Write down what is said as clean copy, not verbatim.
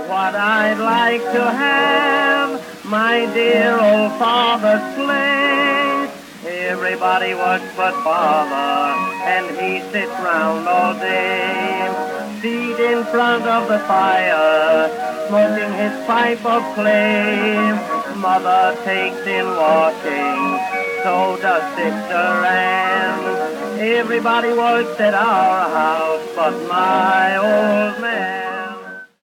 what I'd like to have, my dear old father's place. Everybody works but father, and he sits round all day, seat in front of the fire, smoking his pipe of clay. Mother takes in washing, so does Sister Ann. Everybody works at our house but my old man.